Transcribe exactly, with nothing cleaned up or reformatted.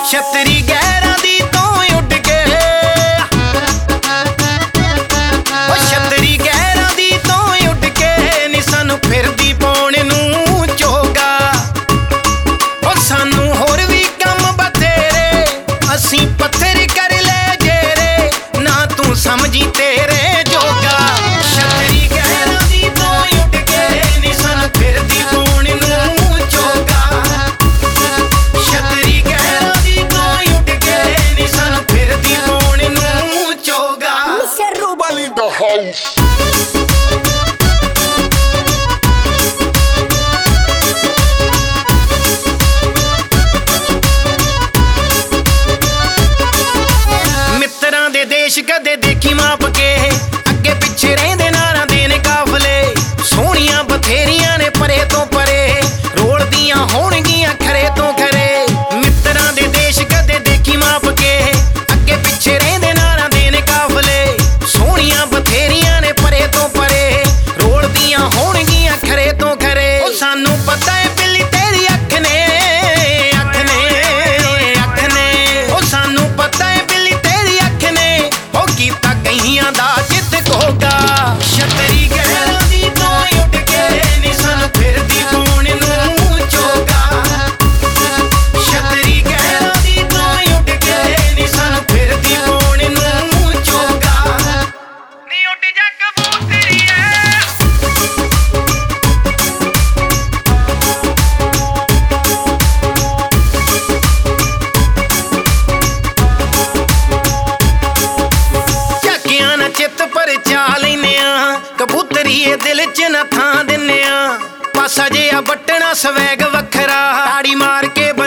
ਛਤਰੀ ਗਹਿਰਾਂ ਦੀ ਤੋਂ ਉੱਡ ਕੇ ਉਹ ਛਤਰੀ ਗਹਿਰਾਂ ਦੀ ਤੋਂ ਉੱਡ ਕੇ ਨੀ ਸਾਨੂੰ ਫਿਰਦੀ ਪਾਉਣ ਨੂੰ ਚੋਗਾ। ਉਹ ਸਾਨੂੰ ਹੋਰ ਵੀ ਕੰਮ ਬਥੇਰੇ ਅਸੀਂ ਪੱਥਰ ਕਰ ਲੈ ਜੇਰੇ ਨਾ ਤੂੰ ਸਮਝੀ ਤੇਰੇ ਜੋਗਾ। ਛਤਰੀ ਗਹਿਰਾਂ ਦੀ ਤੋਂ ਉੱਡ ਕੇ ਨੀ ਸਾਨੂੰ ਫਿਰਦੀ ਪਾਉਣ ਨੂੰ ਚੋਗਾ। ਛਤਰੀ ਗਹਿਰਾਂ ਦੀ ਤੋਂ ਉੱਡ ਕੇ ਨੀ ਸਾਨੂੰ ਫਿਰਦੀ ਪਾਉਣ ਨੂੰ ਚੋਗਾ। mister Rubal in the house. ਮਿੱਤਰਾਂ ਦੇ ਦੇਸ਼ ਕਦੇ ਦੇਖੀ ਮਾਪ ਕੇ ਅੱਗੇ ਪਿੱਛੇ ਰਹਿੰਦੇ ਨਾਰਾਂ ਦੇ ਨੇ ਕਾਫਲੇ। ਸੋਹਣੀਆਂ ਬਥੇਰੀਆਂ ਨੇ ਪਰੇ ਤੋਂ ਪਰੇ ਰੋਲਦੀਆਂ ਹੋਣਗੀਆਂ ਖਰੇ ਤੋਂ ਖਰੇ। ਮਿੱਤਰਾਂ ਦੇ ਦੇਸ਼ ਕਦੇ ਦੇਖੀ ਮਾਪ ਕੇ ਅੱਗੇ ਪਿੱਛੇ ਰਹਿੰਦੇ ਨਾਰਾਂ ਦੇ ਨੇ ਕਾਫਲੇ। ਸੋਹਣੀਆਂ ਬਥੇਰੀਆਂ ਨੇ ਪਰੇ ਤੋਂ ਪਰੇ ਰੋਲਦੀਆਂ ਹੋਣਗੀਆਂ ਖਰੇ ਤੋਂ ਖਰੇ। ਉਹ ਸਾਨੂੰ ਪਤਾ ਏ ਬਿੱਲੀ ਤੇਰੀ ਅੱਖ ਨੇ ਅੱਖ ਨੇ ਅੱਖ ਨੇ। ਉਹ ਸਾਨੂੰ ਪਤਾ ਏ ਬਿੱਲੀ ਤੇਰੀ ਅੱਖ ਨੇ ਉਹ ਕੀਤਾ ਕਈਆਂ ਦਾ ਜਿੱਤ ਕੋਗਾ। ਛਤਰੀ ਗਹਿਰਾਂ ਦੀ ਤੋਂ ਉੱਡ ਕੇ ਨੀ ਸਾਨੂੰ ਫਿਰਦੀ ਪਾਉਣ ਨੂੰ ਚੋਗਾ। ਛਤਰੀ ਗਹਿਰਾਂ ਦੀ ਤੋਂ ਉੱਡ ਕੇ ਨੀ ਸਾਨੂੰ ਫਿਰਦੀ ਪਾਉਣ ਨੂੰ ਚੋਗਾ। ਨੀ ਉੱਡ ਜਾ ਕਬੂਤਰੀਏ ਝਾਕੀਆਂ ਨਾ ਚਿੱਤ ਪਰ ਚਾ ਲੈਨੇ ਆ ਕਬੂਤਰੀਏ ਦਿਲ ਚ ਨਾ ਥਾਂ ਦਿੰਨੇ ਆ। ਪਾਸਾ ਜਿਹਾ ਵੱਟਣਾ ਸਵੈਗ ਵੱਖਰਾ ਤਾੜੀ ਮਾਰ ਕੇ